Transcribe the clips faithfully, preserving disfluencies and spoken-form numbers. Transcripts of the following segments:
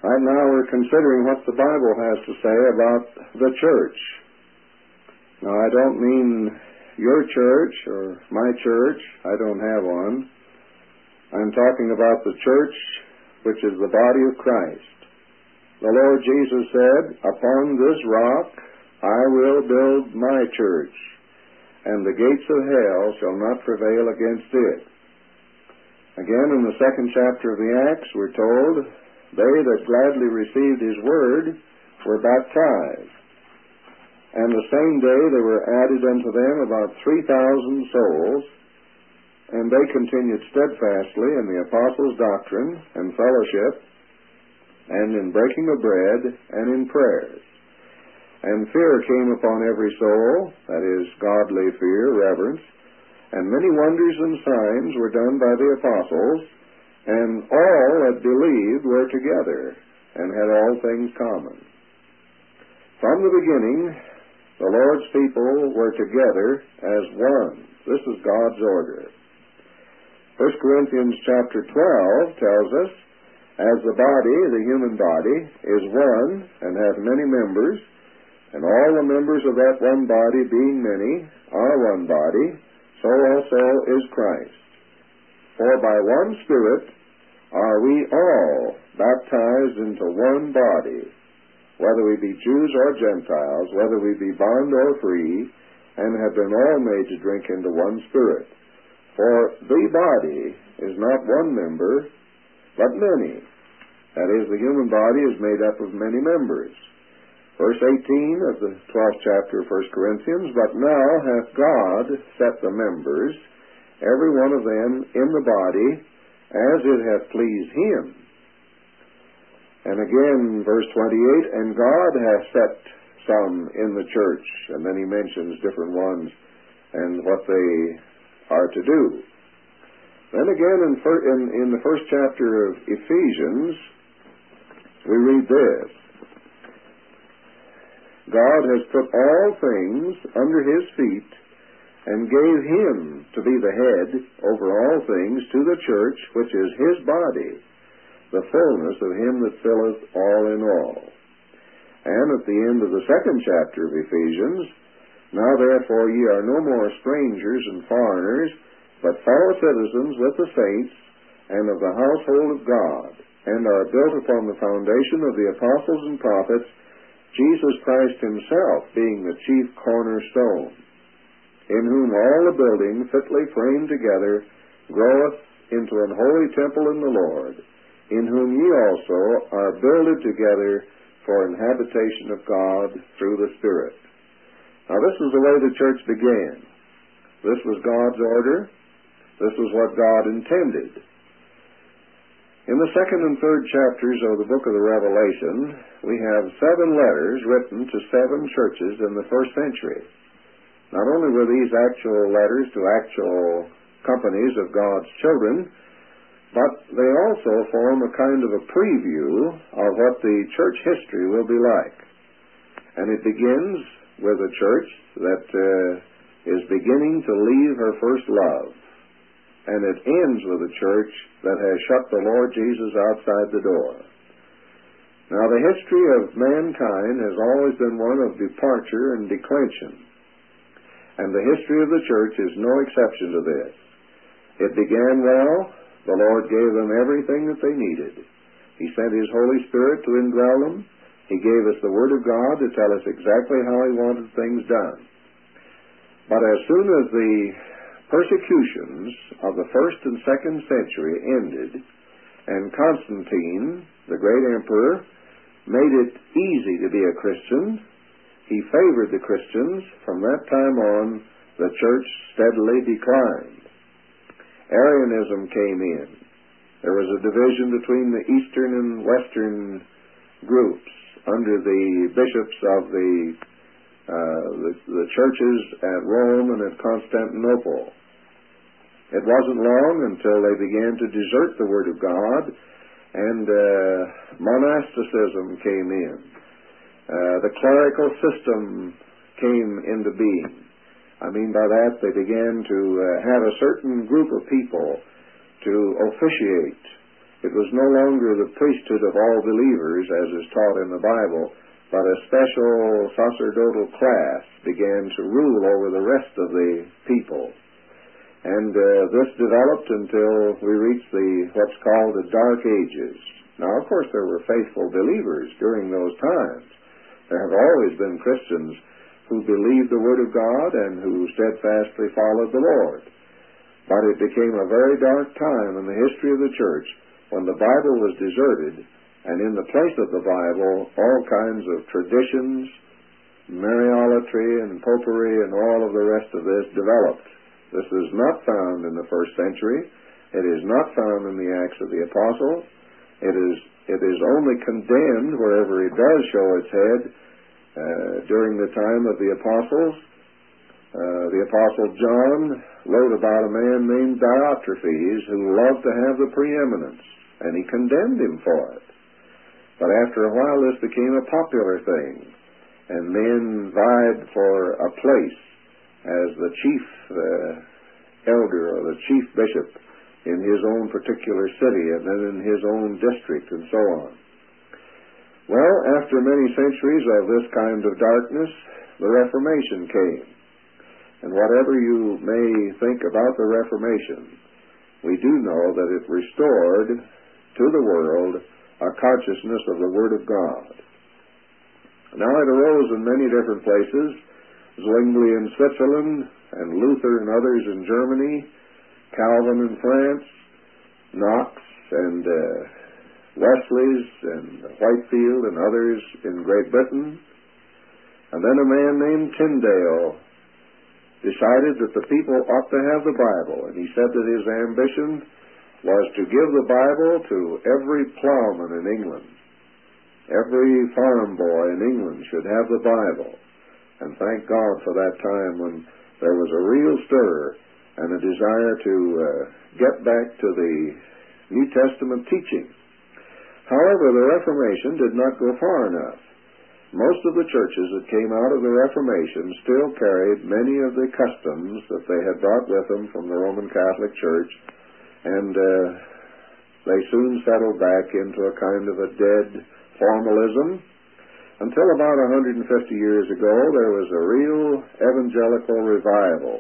Right now we're considering what the Bible has to say about the church. Now I don't mean your church or my church. I don't have one. I'm talking about the church, which is the body of Christ. The Lord Jesus said, "Upon this rock I will build my church, and the gates of hell shall not prevail against it." Again, in the second chapter of the Acts, we're told, "They that gladly received his word were baptized. And the same day there were added unto them about three thousand souls, and they continued steadfastly in the apostles' doctrine and fellowship, and in breaking of bread, and in prayers. And fear came upon every soul," that is, godly fear, reverence, "and many wonders and signs were done by the apostles, and all that believed were together, and had all things common." From the beginning, the Lord's people were together as one. This is God's order. First Corinthians chapter twelve tells us, "As the body, the human body, is one, and hath many members, and all the members of that one body, being many, are one body, so also is Christ. For by one Spirit are we all baptized into one body, whether we be Jews or Gentiles, whether we be bond or free, and have been all made to drink into one Spirit. For the body is not one member, but many." That is, the human body is made up of many members. Verse eighteen of the twelfth chapter of First Corinthians, "But now hath God set the members, every one of them in the body, as it hath pleased him." And again, verse twenty-eight, "And God hath set some in the church," and then he mentions different ones and what they are to do. Then again, in, fir- in, in the first chapter of Ephesians, we read this, "God has put all things under his feet, and gave him to be the head over all things to the church, which is his body, the fullness of him that filleth all in all." And at the end of the second chapter of Ephesians, "Now therefore ye are no more strangers and foreigners, but fellow citizens with the saints, and of the household of God, and are built upon the foundation of the apostles and prophets, Jesus Christ himself being the chief cornerstone, in whom all the building fitly framed together groweth into an holy temple in the Lord, in whom ye also are builded together for an habitation of God through the Spirit." Now this is the way the church began. This was God's order. This was what God intended. In the second and third chapters of the book of the Revelation, we have seven letters written to seven churches in the first century. Not only were these actual letters to actual companies of God's children, but they also form a kind of a preview of what the church history will be like. And it begins with a church that uh, is beginning to leave her first love. And it ends with a church that has shut the Lord Jesus outside the door. Now, the history of mankind has always been one of departure and declension. And the history of the church is no exception to this. It began well. The Lord gave them everything that they needed. He sent his Holy Spirit to indwell them. He gave us the Word of God to tell us exactly how he wanted things done. But as soon as the persecutions of the first and second century ended, and Constantine, the great emperor, made it easy to be a Christian, he favored the Christians. From that time on, the church steadily declined. Arianism came in. There was a division between the eastern and western groups under the bishops of the Uh, the, the churches at Rome and at Constantinople. It wasn't long until they began to desert the Word of God, and uh, monasticism came in. Uh, the clerical system came into being. I mean by that, they began to uh, have a certain group of people to officiate It was no longer the priesthood of all believers, as is taught in the Bible, but a special sacerdotal class began to rule over the rest of the people. And uh, this developed until we reached the what's called the Dark Ages. Now, of course, there were faithful believers during those times. There have always been Christians who believed the Word of God and who steadfastly followed the Lord. But it became a very dark time in the history of the church when the Bible was deserted, and in the place of the Bible, all kinds of traditions, Mariolatry and popery and all of the rest of this developed. This is not found in the first century. It is not found in the Acts of the Apostles. It is, it is only condemned wherever it does show its head uh, during the time of the Apostles. Uh, the Apostle John wrote about a man named Diotrephes who loved to have the preeminence, and he condemned him for it. But after a while this became a popular thing, and men vied for a place as the chief uh, elder or the chief bishop in his own particular city and then in his own district and so on. Well, after many centuries of this kind of darkness, the Reformation came. And whatever you may think about the Reformation, we do know that it restored to the world a consciousness of the Word of God. Now it arose in many different places, Zwingli in Switzerland, and Luther and others in Germany, Calvin in France, Knox and uh, Wesley's and Whitefield and others in Great Britain. And then a man named Tyndale decided that the people ought to have the Bible, and he said that his ambition was to give the Bible to every plowman in England. Every farm boy in England should have the Bible. And thank God for that time when there was a real stir and a desire to uh, get back to the New Testament teaching. However, the Reformation did not go far enough. Most of the churches that came out of the Reformation still carried many of the customs that they had brought with them from the Roman Catholic Church, and uh, they soon settled back into a kind of a dead formalism until about one hundred fifty years ago there was a real evangelical revival.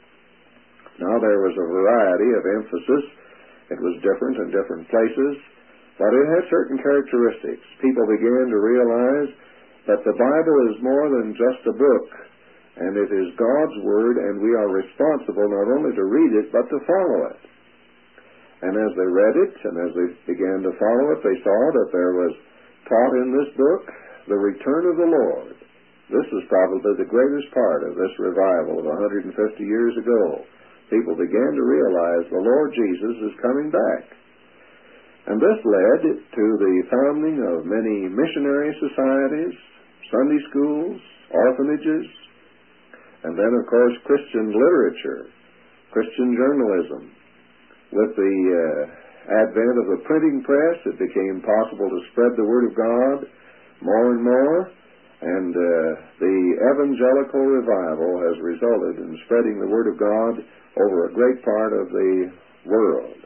Now there was a variety of emphasis. It was different in different places, but it had certain characteristics. People began to realize that the Bible is more than just a book, and it is God's Word, and we are responsible not only to read it, but to follow it. And as they read it, and as they began to follow it, they saw that there was taught in this book the return of the Lord. This is probably the greatest part of this revival of one hundred fifty years ago. People began to realize the Lord Jesus is coming back. And this led to the founding of many missionary societies, Sunday schools, orphanages, and then, of course, Christian literature, Christian journalism. With the uh, advent of the printing press, it became possible to spread the Word of God more and more, and uh, the evangelical revival has resulted in spreading the Word of God over a great part of the world.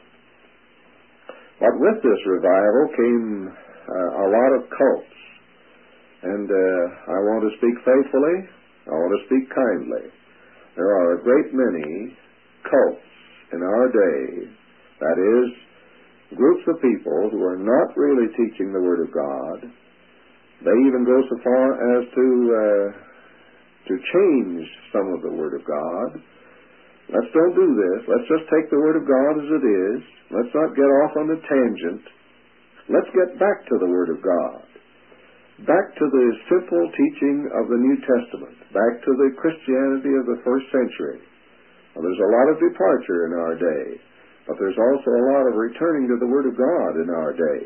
But with this revival came uh, a lot of cults. And uh, I want to speak faithfully. I want to speak kindly. There are a great many cults in our day, that is, groups of people who are not really teaching the Word of God. They even go so far as to uh, to change some of the Word of God. Let's don't do this. Let's just take the Word of God as it is. Let's not get off on a tangent. Let's get back to the Word of God. Back to the simple teaching of the New Testament. Back to the Christianity of the first century. Well, there's a lot of departure in our day, but there's also a lot of returning to the Word of God in our day.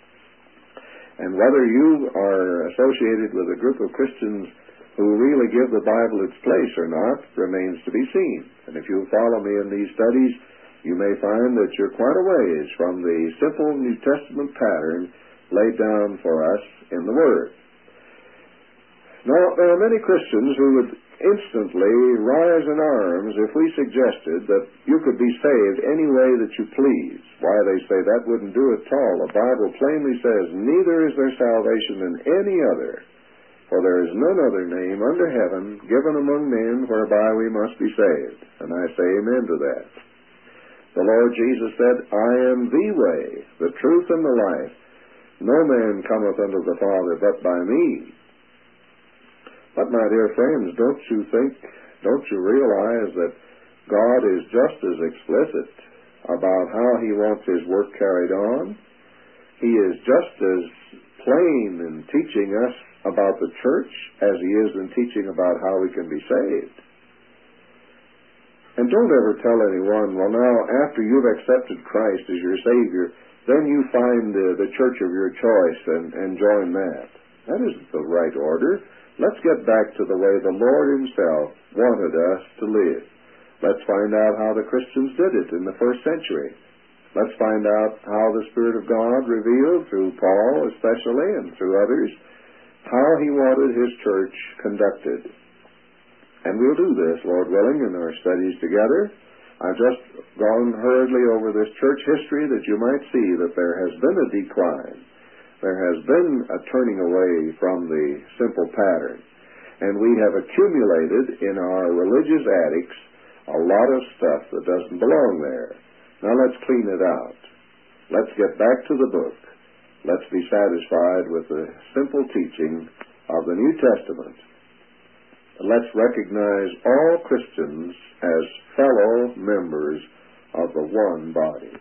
And whether you are associated with a group of Christians who really give the Bible its place or not remains to be seen. And if you follow me in these studies, you may find that you're quite a ways from the simple New Testament pattern laid down for us in the Word. Now, there are many Christians who would instantly rise in arms if we suggested that you could be saved any way that you please. Why, they say that wouldn't do it at all. The Bible plainly says, neither is there salvation in any other, for there is none other name under heaven given among men whereby we must be saved. And I say amen to that. The Lord Jesus said, I am the way, the truth, and the life. No man cometh unto the Father but by me. But, my dear friends, don't you think, don't you realize that God is just as explicit about how He wants His work carried on? He is just as plain in teaching us about the church as He is in teaching about how we can be saved. And don't ever tell anyone, well, now, after you've accepted Christ as your Savior, then you find uh, the church of your choice and, and join that. That isn't the right order. Let's get back to the way the Lord Himself wanted us to live. Let's find out how the Christians did it in the first century. Let's find out how the Spirit of God revealed through Paul especially and through others how He wanted His church conducted. And we'll do this, Lord willing, in our studies together. I've just gone hurriedly over this church history that you might see that there has been a decline. There has been a turning away from the simple pattern. And we have accumulated in our religious attics a lot of stuff that doesn't belong there. Now let's clean it out. Let's get back to the book. Let's be satisfied with the simple teaching of the New Testament. Let's recognize all Christians as fellow members of the one body.